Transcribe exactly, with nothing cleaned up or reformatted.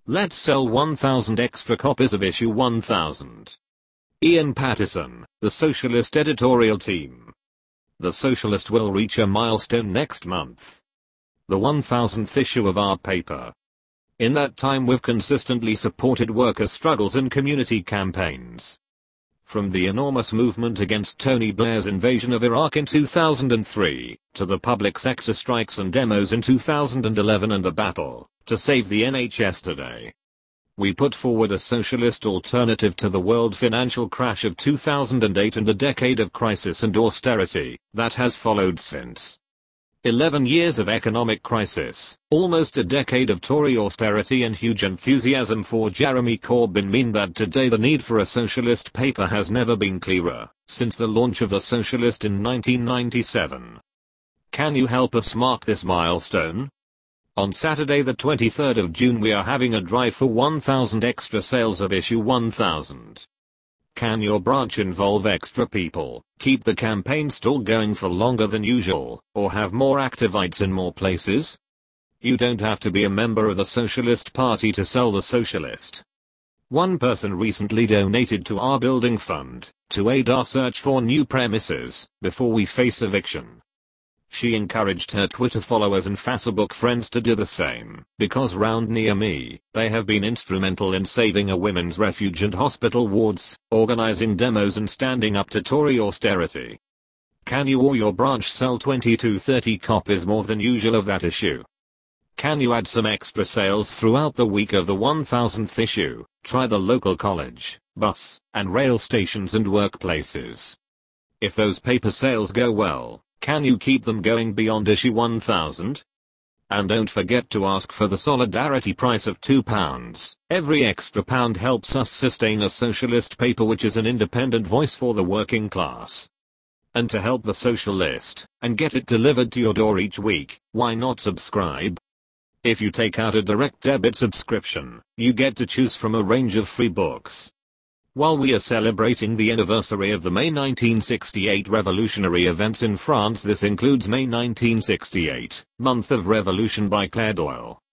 Let's sell one thousand extra copies of issue one thousand. Ian Pattison, The Socialist editorial team. The Socialist will reach a milestone next month. The one thousandth issue of our paper. In that time we've consistently supported worker struggles and community campaigns. From the enormous movement against Tony Blair's invasion of Iraq in two thousand three, to the public sector strikes and demos in two thousand eleven and the battle to save the N H S today. We put forward a socialist alternative to the world financial crash of two thousand eight and the decade of crisis and austerity that has followed since. eleven years of economic crisis, almost a decade of Tory austerity and huge enthusiasm for Jeremy Corbyn mean that today the need for a socialist paper has never been clearer, since the launch of The Socialist in nineteen ninety-seven. Can you help us mark this milestone? On Saturday the twenty-third of June we are having a drive for one thousand extra sales of issue one thousand. Can your branch involve extra people, keep the campaign still going for longer than usual, or have more activites in more places? You don't have to be a member of the Socialist Party to sell The Socialist. One person recently donated to our building fund, to aid our search for new premises, before we face eviction. She encouraged her Twitter followers and Facebook friends to do the same, because round near me, they have been instrumental in saving a women's refuge and hospital wards, organizing demos and standing up to Tory austerity. Can you or your branch sell twenty to thirty copies more than usual of that issue? Can you add some extra sales throughout the week of the one thousandth issue? Try the local college, bus, and rail stations and workplaces. If those paper sales go well, can you keep them going beyond issue one thousand? And don't forget to ask for the solidarity price of two pounds. Every extra pound helps us sustain a socialist paper which is an independent voice for the working class. And to help The Socialist, and get it delivered to your door each week, why not subscribe? If you take out a direct debit subscription, you get to choose from a range of free books. While we are celebrating the anniversary of the May nineteen sixty-eight revolutionary events in France, this includes May nineteen sixty-eight, Month of Revolution by Claire Doyle.